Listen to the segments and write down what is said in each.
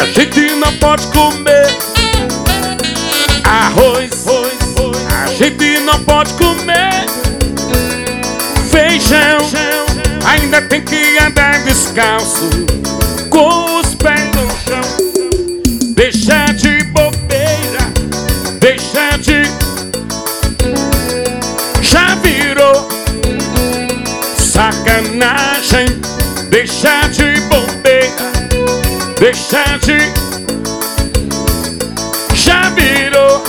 gente não pode comer arroz, a gente não pode comer feijão, ainda tem que andar descalço com os pés no chão. Deixa de bobeira, deixa de... já virou sacanagem. Deixa de bobeira, deixa de... já virou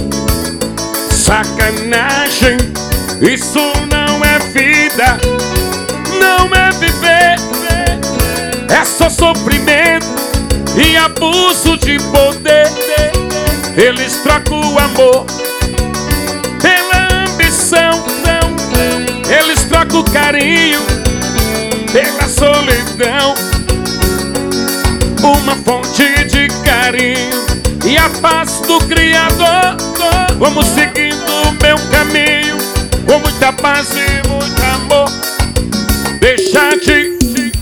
sacanagem. Isso não é vida, não é viver, é só sofrimento e abuso de poder. Eles trocam o amor pela ambição, eles trocam o carinho pela solidão. Uma fonte de carinho e a paz do Criador. Vamos seguindo o meu caminho com muita paz e muito amor. Deixa de...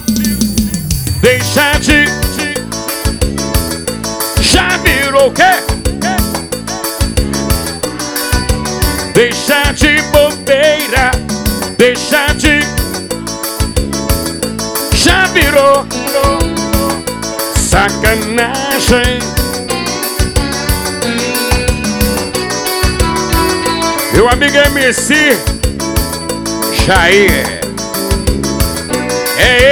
já virou o quê? Deixa de bobeira, deixa de... já virou sacanagem. Meu amigo MC Jair, é